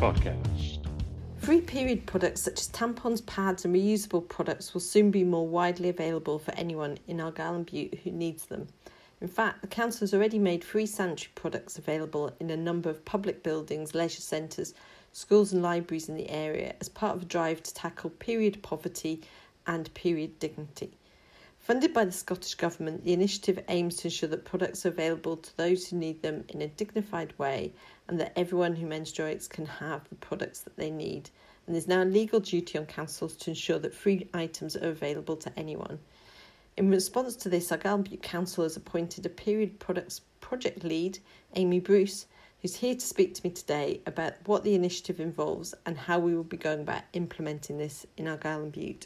podcast. Free period products such as tampons, pads and reusable products will soon be more widely available for anyone in Argyll and Bute who needs them. In fact, the council has already made free sanitary products available in a number of public buildings, leisure centres, schools and libraries in the area as part of a drive to tackle period poverty and period dignity. Funded by the Scottish Government, the initiative aims to ensure that products are available to those who need them in a dignified way and that everyone who menstruates can have the products that they need. And there's now a legal duty on councils to ensure that free items are available to anyone. In response to this, Argyll and Bute Council has appointed a period products project lead, Amy Bruce, who's here to speak to me today about what the initiative involves and how we will be going about implementing this in Argyll and Bute.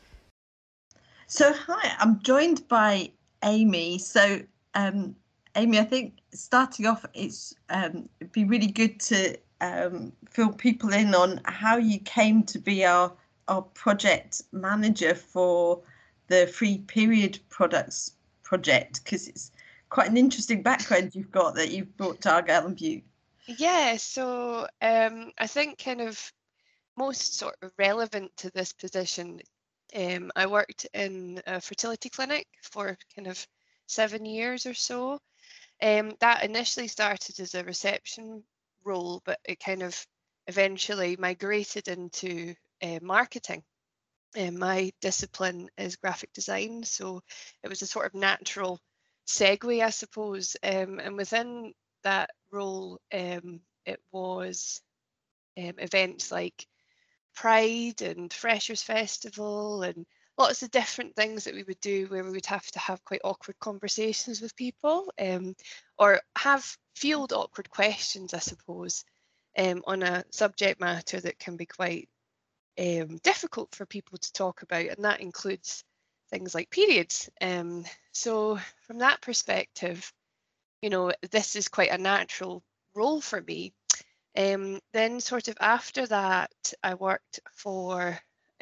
So hi, I'm joined by Amy. So Amy, I think starting off, it'd be really good to fill people in on how you came to be our project manager for the free period products project, because it's quite an interesting background you've got that you've brought to Argyll and Bute. Yeah, so I think kind of most sort of relevant to this position, I worked in a fertility clinic for kind of 7 years or so. That initially started as a reception role, but it kind of eventually migrated into marketing. My discipline is graphic design, so it was a sort of natural segue, I suppose. And within that role, it was events like Pride and Freshers Festival and lots of different things that we would do where we would have to have quite awkward conversations with people, or field awkward questions, I suppose, on a subject matter that can be quite difficult for people to talk about, and that includes things like periods. So from that perspective, you know, this is quite a natural role for me. Then sort of after that, I worked for,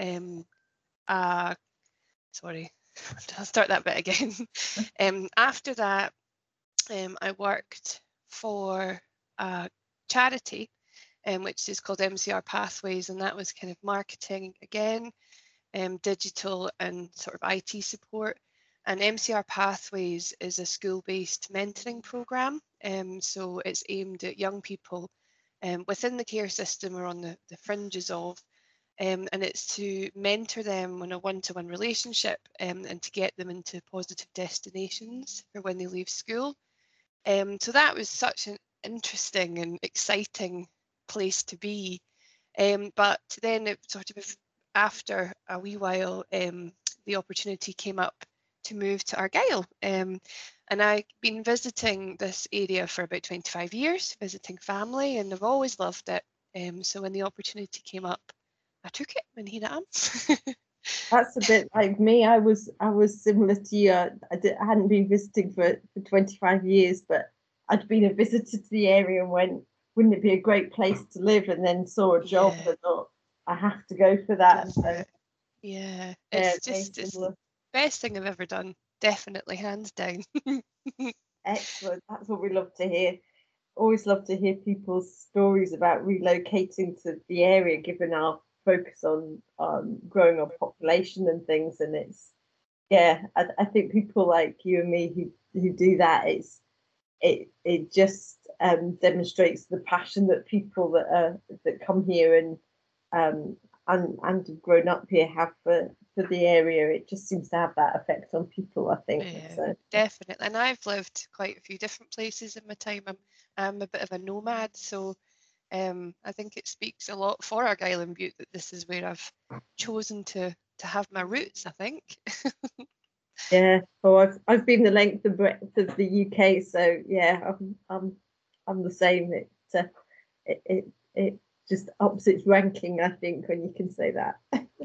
sorry, I'll start that bit again. After that, I worked for a charity, which is called MCR Pathways, and that was kind of marketing again, digital and sort of IT support. And MCR Pathways is a school-based mentoring program, so it's aimed at young people within the care system or on the fringes of, and it's to mentor them on a one-to-one relationship and to get them into positive destinations for when they leave school. So that was such an interesting and exciting place to be. But then it sort of, after a wee while, the opportunity came up to move to Argyll. And I've been visiting this area for about 25 years, visiting family, and I've always loved it. So when the opportunity came up, I took it, and here I am. That's a bit like me. I was similar to you. I hadn't been visiting for 25 years, but I'd been a visitor to the area and went, wouldn't it be a great place to live? And then saw a job and thought, I have to go for that. So yeah, it's the best thing I've ever done. Definitely, hands down. Excellent. That's what we love to hear. Always love to hear people's stories about relocating to the area, given our focus on growing our population and things. And it's, I think people like you and me who do that, it just demonstrates the passion that people that come here and have grown up here have for the area. It just seems to have that effect on people, I think. Yeah, so. Definitely. And I've lived quite a few different places in my time. I'm a bit of a nomad, so I think it speaks a lot for Argyll and Bute that this is where I've chosen to have my roots, I think. Yeah, well, I've been the length and breadth of the UK, so yeah, I'm the same. It just ups its ranking, I think, when you can say that.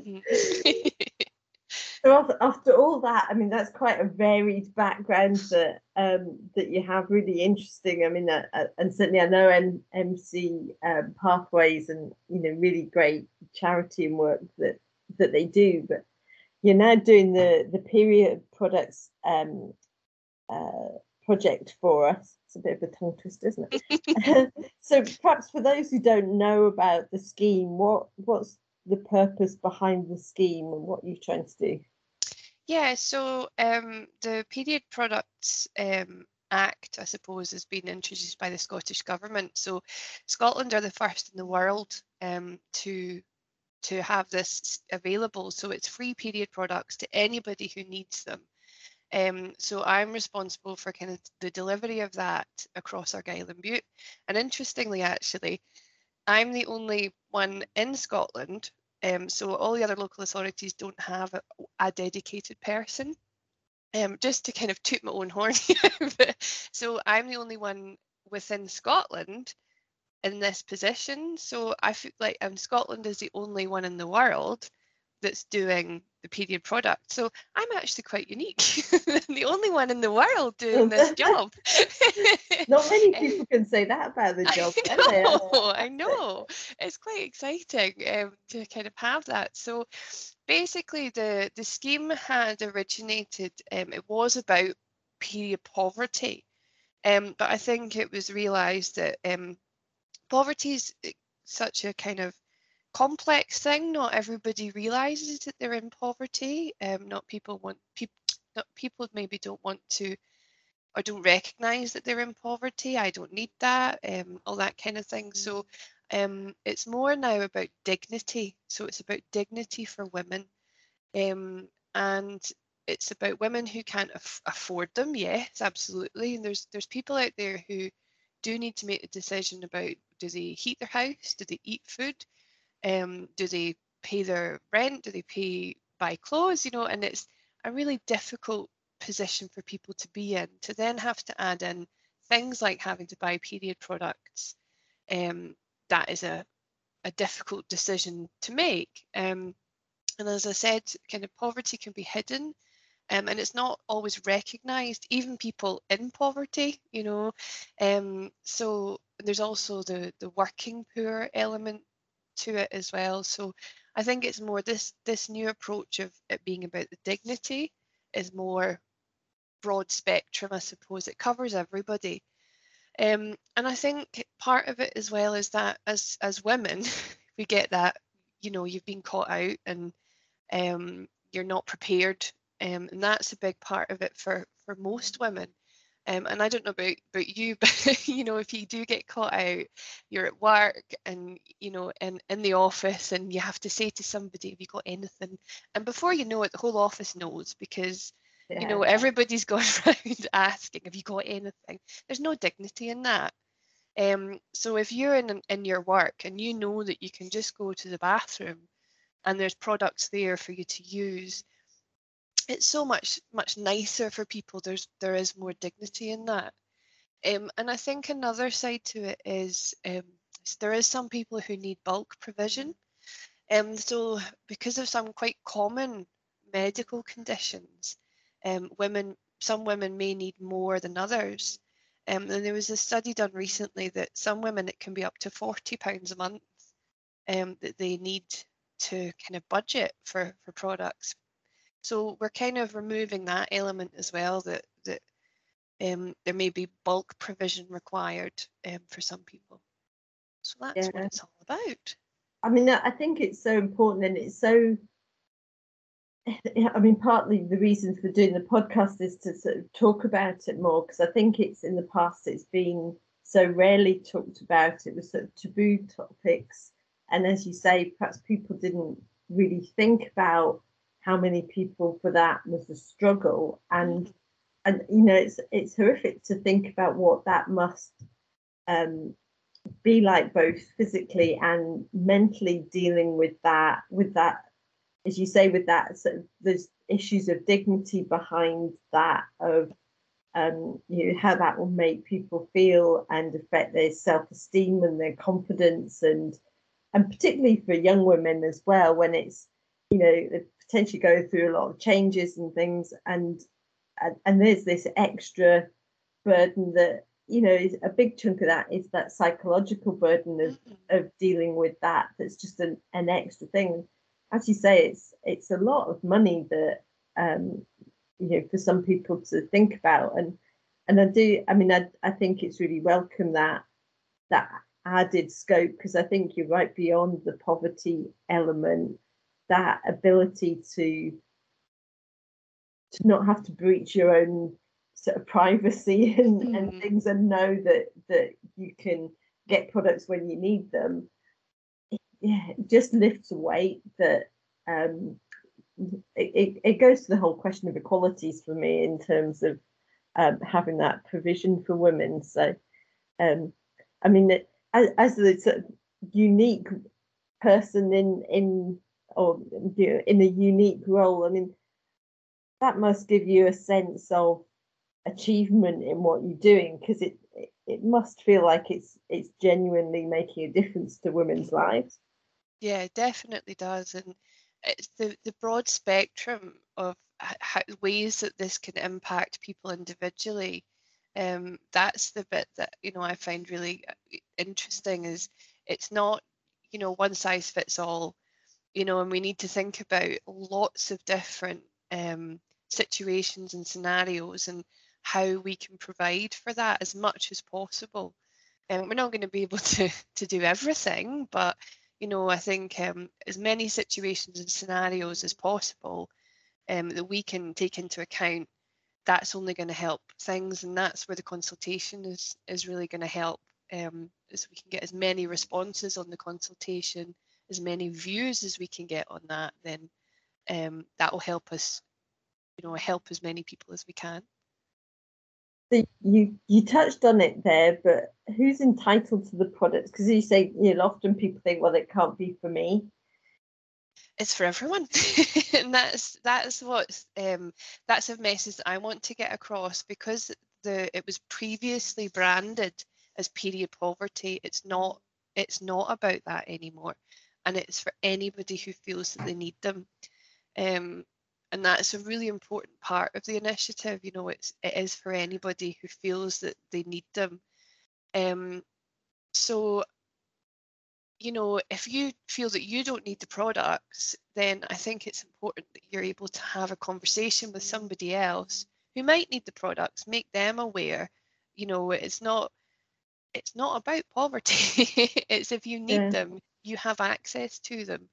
So after all that, I mean, that's quite a varied background that you have. Really interesting. I mean, and certainly I know MC Pathways and really great charity and work that they do. But you're now doing the period products project for us. It's a bit of a tongue twister, isn't it? So perhaps for those who don't know about the scheme, what's the purpose behind the scheme and what you're trying to do? Yeah, so the Period Products Act, I suppose, has been introduced by the Scottish Government. So Scotland are the first in the world to have this available. So it's free period products to anybody who needs them. So I'm responsible for kind of the delivery of that across Argyll and Bute. And interestingly, actually, I'm the only one in Scotland. So all the other local authorities don't have a dedicated person. Just to kind of toot my own horn here. So I'm the only one within Scotland in this position. So I feel like Scotland is the only one in the world that's doing the period product. So I'm actually quite unique. I'm the only one in the world doing this job. Not many people can say that about the job. I know. It's quite exciting to kind of have that. So basically the scheme had originated, it was about period poverty. But I think it was realised that poverty is such a kind of complex thing. Not everybody realizes that they're in poverty. Not people maybe don't want to or don't recognize that they're in poverty. I don't need that. All that kind of thing. So it's more now about dignity. So it's about dignity for women, and it's about women who can't afford them. Yes, absolutely. And there's people out there who do need to make a decision about, do they heat their house? Do they eat food? Do they pay their rent? Do they buy clothes? And it's a really difficult position for people to be in, to then have to add in things like having to buy period products. That is a difficult decision to make. And as I said, kind of poverty can be hidden. And it's not always recognized, even people in poverty, so there's also the working poor element to it as well. So I think it's more this new approach of it being about the dignity is more broad spectrum, I suppose. It covers everybody. And I think part of it as well is that as women, we get that, you've been caught out and you're not prepared. And that's a big part of it for most women. And I don't know about you, but if you do get caught out, you're at work and in the office, and you have to say to somebody, "Have you got anything?" And before you know it, the whole office knows, because everybody's gone around asking, "Have you got anything?" There's no dignity in that. So if you're in your work and you know that you can just go to the bathroom and there's products there for you to use, it's so much nicer for people. There is more dignity in that. And I think another side to it is there is some people who need bulk provision. So because of some quite common medical conditions, some women may need more than others. And there was a study done recently that some women, it can be up to £40 a month that they need to kind of budget for products. So we're kind of removing that element as well, that there may be bulk provision required for some people. So that's what it's all about. I mean, I think it's so important, and it's so, I mean, partly the reason for doing the podcast is to sort of talk about it more, because I think it's in the past it's been so rarely talked about. It was sort of taboo topics. And as you say, perhaps people didn't really think about how many people for that was a struggle. And it's horrific to think about what that must be like, both physically and mentally, dealing with that, as you say, with that sort of, there's issues of dignity behind that, of how that will make people feel and affect their self-esteem and their confidence, and particularly for young women as well, when it's they potentially go through a lot of changes and things, and there's this extra burden that a big chunk of that is that psychological burden of dealing with that. That's just an extra thing. As you say, it's a lot of money that for some people to think about. And and I think it's really welcome that added scope, because I think you're right, beyond the poverty element, that ability to not have to breach your own sort of privacy and things, and know that you can get products when you need them. Yeah, it just lifts a weight that it goes to the whole question of equalities for me, in terms of having that provision for women. So I mean, as the sort of unique person in a unique role, I mean, that must give you a sense of achievement in what you're doing, because it must feel like it's genuinely making a difference to women's lives. Yeah, it definitely does. And it's the broad spectrum of ways that this can impact people individually. That's the bit that, I find really interesting, is it's not, one size fits all, and we need to think about lots of different situations and scenarios, and how we can provide for that as much as possible. And we're not going to be able to do everything, but I think as many situations and scenarios as possible that we can take into account, that's only going to help things, and that's where the consultation is really going to help. As we can get as many responses on the consultation, as many views as we can get on that, then that will help us, help as many people as we can. So you touched on it there, but who's entitled to the products? Because you say, often people think, well, it can't be for me. It's for everyone. And that's what that's a message that I want to get across, because it was previously branded as period poverty. It's not about that anymore, and it's for anybody who feels that they need them. And that's a really important part of the initiative. It is for anybody who feels that they need them. So if you feel that you don't need the products, then I think it's important that you're able to have a conversation with somebody else who might need the products, make them aware. It's not about poverty. It's if you need them, you have access to them.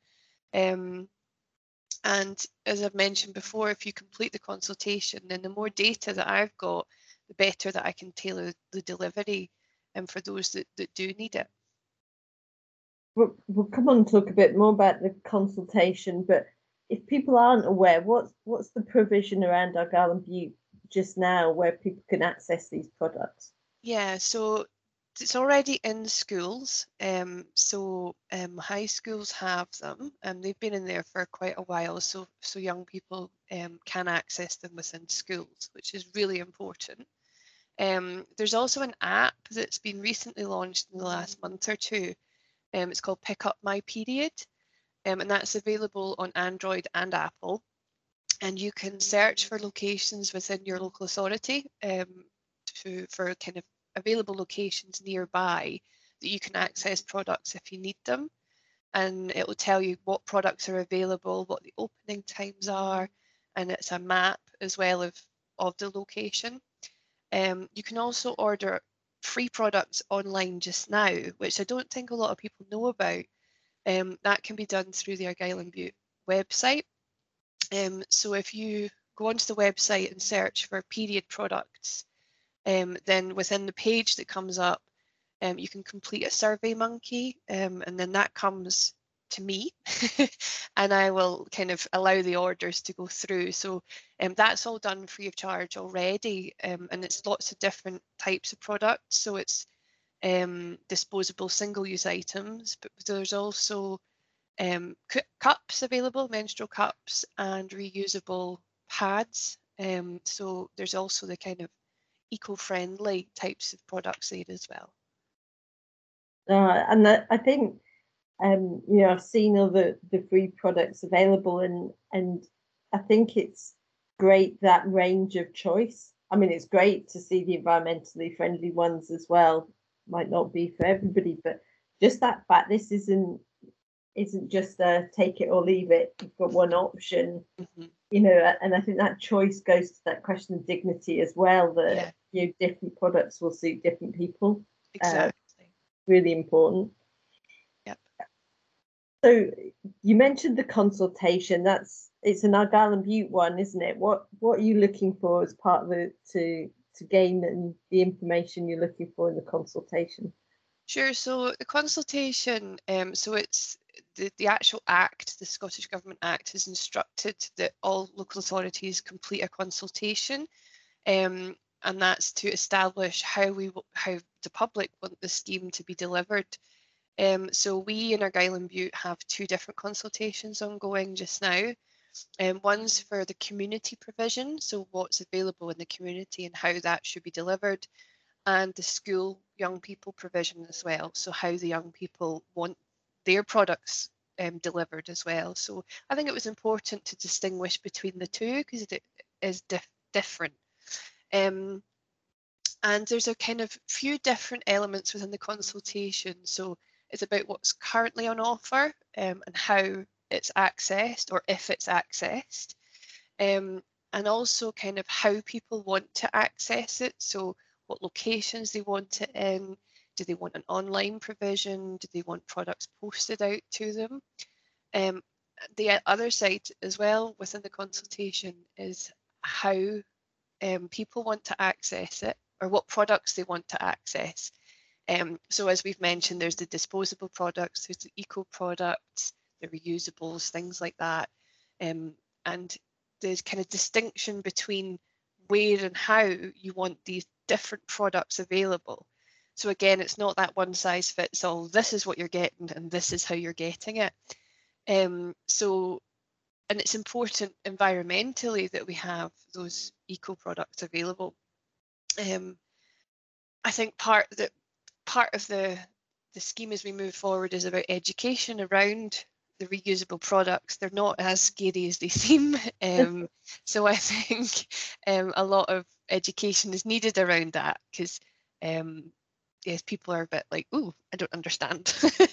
And as I've mentioned before, if you complete the consultation, then the more data that I've got, the better that I can tailor the delivery for those that do need it. We'll come on and talk a bit more about the consultation, but if people aren't aware, what's the provision around Argyll and Bute just now where people can access these products? Yeah, so it's already in schools. High schools have them, and they've been in there for quite a while. So young people can access them within schools, which is really important. There's also an app that's been recently launched in the last month or two. It's called Pick Up My Period, and that's available on Android and Apple. And you can search for locations within your local authority for kind of available locations nearby that you can access products if you need them. And it will tell you what products are available, what the opening times are, and it's a map as well of the location. You can also order free products online just now, which I don't think a lot of people know about. That can be done through the Argyll and Bute website. So if you go onto the website and search for period products, then within the page that comes up, you can complete a Survey Monkey, and then that comes to me and I will kind of allow the orders to go through. So that's all done free of charge already, and it's lots of different types of products. So it's disposable single-use items, but there's also cups available, menstrual cups, and reusable pads. So there's also the kind of eco-friendly types of products there as well. And I think I've seen all the free products available, and I think it's great, that range of choice. I mean, it's great to see the environmentally friendly ones as well. Might not be for everybody, but just that fact this isn't just a take it or leave it. You've got one option. Mm-hmm. you know, and I think that choice goes to that question of dignity as well, that you know, different products will suit different people. Exactly. Really important. Yep. So you mentioned the consultation. It's an Argyll and Bute one, isn't it? What are you looking for as part of it to gain the information you're looking for in the consultation? Sure. So the consultation, so it's the actual Act, the Scottish Government Act, has instructed that all local authorities complete a consultation, and that's to establish how the public want the scheme to be delivered. So we in Argyll and Bute have two different consultations ongoing just now. One's for the community provision, so what's available in the community and how that should be delivered, and the school young people provision as well, so how the young people want their products delivered as well. So I think it was important to distinguish between the two because it is different. And there's a kind of few different elements within the consultation. So it's about what's currently on offer and how it's accessed, or if it's accessed, and also kind of how people want to access it. So what locations they want it in. Do they want an online provision? Do they want products posted out to them? The other side as well within the consultation is how people want to access it, or what products they want to access. So as we've mentioned, there's the disposable products, there's the eco products, the reusables, things like that. And there's kind of distinction between where and how you want these different products available. So again, it's not that one size fits all. This is what you're getting and this is how you're getting it. And it's important environmentally that we have those eco products available. I think part of the scheme as we move forward is about education around the reusable products. They're not as scary as they seem. So I think a lot of education is needed around that, because yes, people are a bit like, ooh, I don't understand.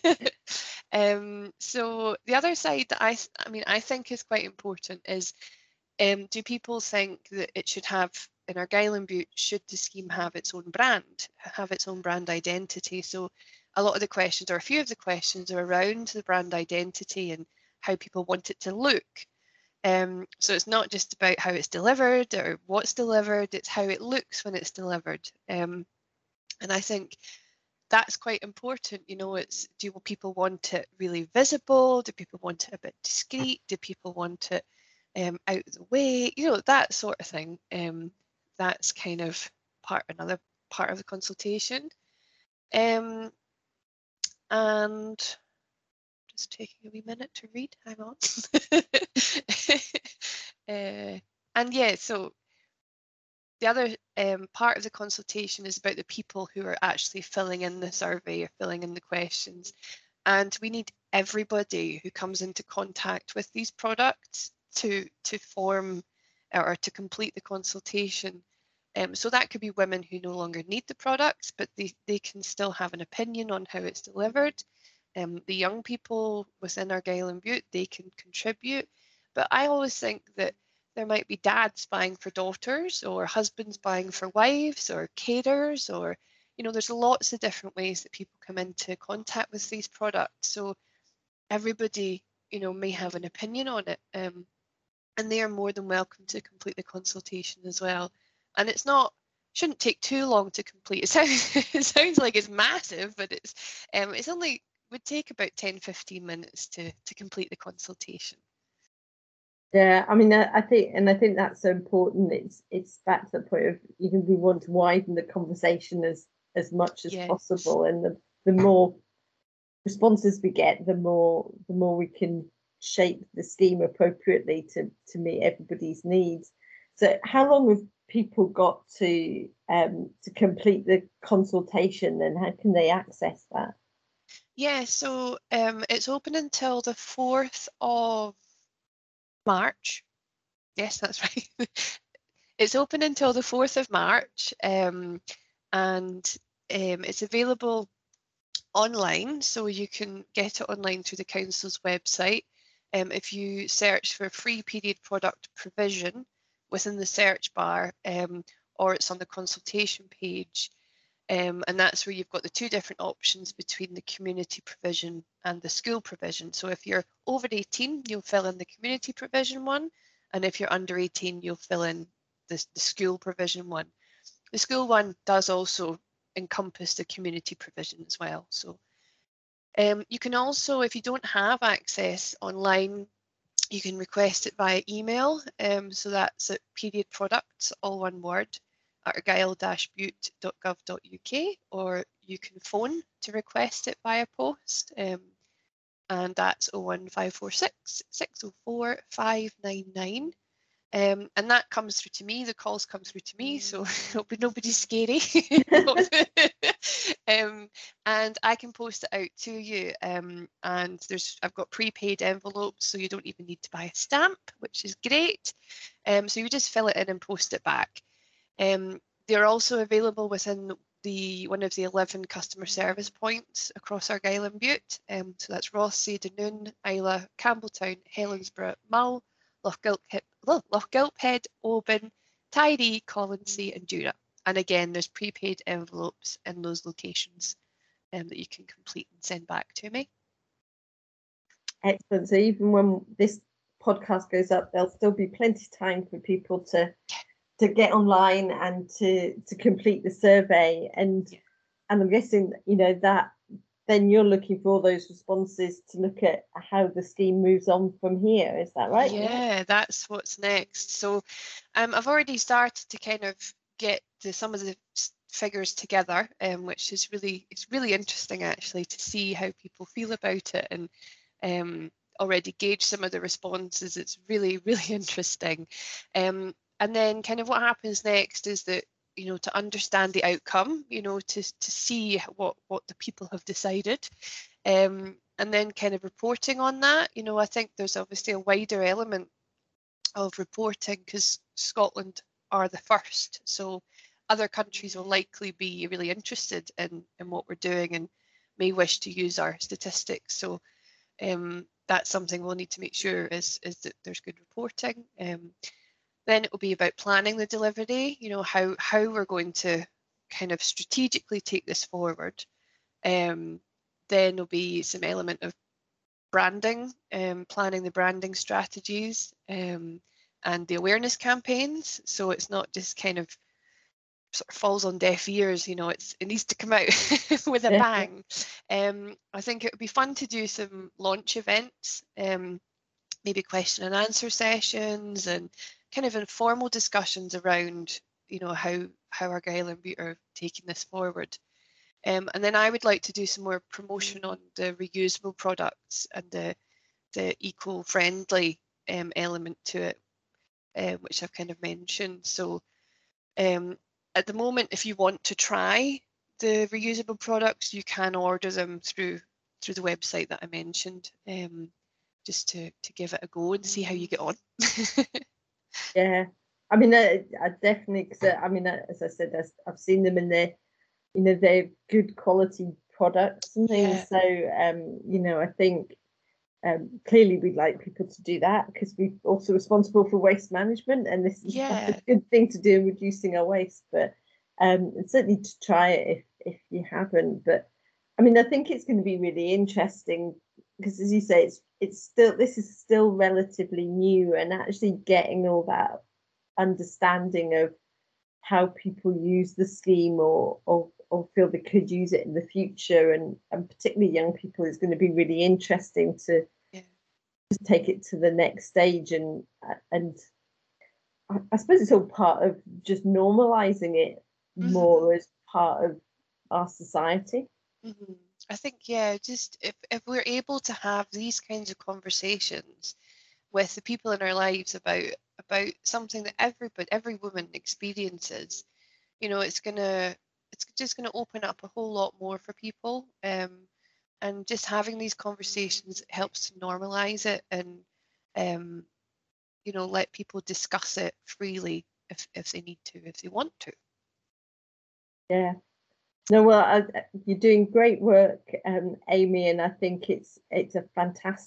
So the other side that I think is quite important is, do people think that it should have, in Argyll and Bute, should the scheme have its own brand, have its own brand identity? So a lot of the questions, or a few of the questions, are around the brand identity and how people want it to look. So it's not just about how it's delivered or what's delivered, it's how it looks when it's delivered. And I think that's quite important. You know, it's, do people want it really visible? Do people want it a bit discreet? Do people want it out of the way? You know, that sort of thing. That's kind of another part of the consultation. And just taking a wee minute to read. Hang on. And yeah, so the other part of the consultation is about the people who are actually filling in the survey or filling in the questions. And we need everybody who comes into contact with these products to form or to complete the consultation. So that could be women who no longer need the products, but they can still have an opinion on how it's delivered. The young people within Argyll and Bute, they can contribute. But I always think that there might be dads buying for daughters, or husbands buying for wives, or carers, or, you know, there's lots of different ways that people come into contact with these products. So everybody, you know, may have an opinion on it. And they are more than welcome to complete the consultation as well. And it's not, shouldn't take too long to complete. It sounds like it's massive, but it's only would take about 10-15 minutes to complete the consultation. Yeah, I mean, I think that's so important. It's back to the point of, you know, we want to widen the conversation as much as possible, and the more responses we get, the more we can shape the scheme appropriately to meet everybody's needs. So, how long have people got to complete the consultation, and how can they access that? Yeah, so it's open until the 4th of March. Yes, that's right. It's open until the 4th of March, and it's available online, so you can get it online through the council's website. if you search for free period product provision within the search bar, or it's on the consultation page, and that's where you've got the two different options between the community provision and the school provision. So if you're over 18, you'll fill in the community provision one, and if you're under 18, you'll fill in the school provision one. The school one does also encompass the community provision as well. So you can also, if you don't have access online, you can request it via email. So that's at period products, all one word, at argyll-bute.gov.uk, or you can phone to request it via post, and that's 01546 604 599. And that comes through to me, the calls come through to me, so it'll be nobody scary. And I can post it out to you. And I've got prepaid envelopes, so you don't even need to buy a stamp, which is great. So you just fill it in and post it back. They're also available within one of the 11 customer service points across Argyll and Bute. So that's Rothesay, Dunoon, Isla, Campbelltown, Helensburgh, Mull, Lochgilphead, Oban, Tiree, Colonsay and Dura. And again, there's prepaid envelopes in those locations that you can complete and send back to me. Excellent. So even when this podcast goes up, there'll still be plenty of time for people to get online and to complete the survey. And I'm guessing, that then you're looking for all those responses to look at how the scheme moves on from here. Is that right? Yeah, that's what's next. So I've already started to kind of get some of the figures together, which is it's really interesting actually to see how people feel about it, and already gauge some of the responses. It's really, really interesting. And then kind of what happens next is that, to understand the outcome, to see what the people have decided, and then kind of reporting on that. I think there's obviously a wider element of reporting because Scotland are the first, so other countries will likely be really interested in what we're doing and may wish to use our statistics. So that's something we'll need to make sure is that there's good reporting. Then it will be about planning the delivery, how we're going to kind of strategically take this forward. Then there'll be some element of branding, planning the branding strategies, and the awareness campaigns. So it's not just kind of sort of falls on deaf ears, it needs to come out with a bang. I think it would be fun to do some launch events, maybe question and answer sessions and kind of informal discussions around, how Argyll and Bute are taking this forward. And then I would like to do some more promotion on the reusable products and the eco-friendly element to it, which I've kind of mentioned. So at the moment, if you want to try the reusable products, you can order them through the website that I mentioned, just to give it a go and see how you get on. Yeah, I mean, I definitely, because as I said, I've seen them in they're good quality products and things. So, I think clearly we'd like people to do that because we're also responsible for waste management, and this is a good thing to do in reducing our waste. But certainly to try it if you haven't. But I mean, I think it's going to be really interesting because, as you say, this is still relatively new, and actually getting all that understanding of how people use the scheme or feel they could use it in the future, and particularly young people, is going to be really interesting to just take it to the next stage. And I suppose it's all part of just normalizing it more as part of our society. Mm-hmm. I think, just if we're able to have these kinds of conversations with the people in our lives about something that every woman experiences, it's just gonna open up a whole lot more for people, and just having these conversations helps to normalize it and let people discuss it freely if they need to, if they want to. Yeah. No, well, you're doing great work, Amy, and I think it's a fantastic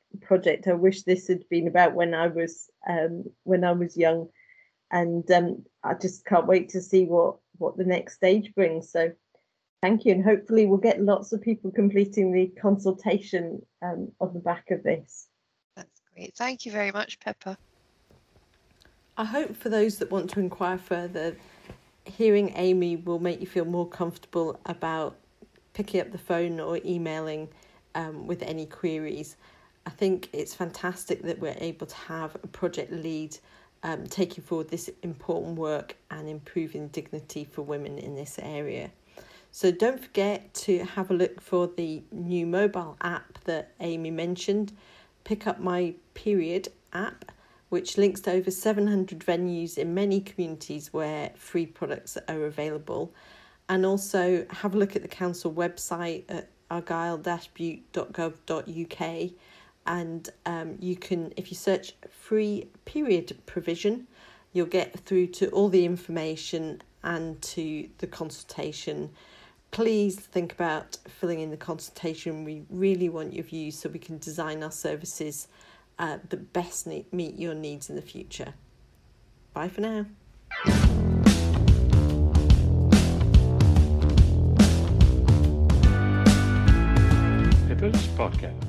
project. I wish this had been about when I was young, and I just can't wait to see what the next stage brings. So thank you, and hopefully we'll get lots of people completing the consultation on the back of this. That's great. Thank you very much, Pippa. I hope for those that want to inquire further, hearing Amy will make you feel more comfortable about picking up the phone or emailing with any queries. I think it's fantastic that we're able to have a project lead taking forward this important work and improving dignity for women in this area. So don't forget to have a look for the new mobile app that Amy mentioned, Pick Up My Period app, which links to over 700 venues in many communities where free products are available. And also have a look at the council website at argyll-bute.gov.uk, and you can, if you search free period provision, you'll get through to all the information and to the consultation. Please think about filling in the consultation. We really want your views so we can design our services that best meet your needs in the future. Bye for now. Pippa's Podcast.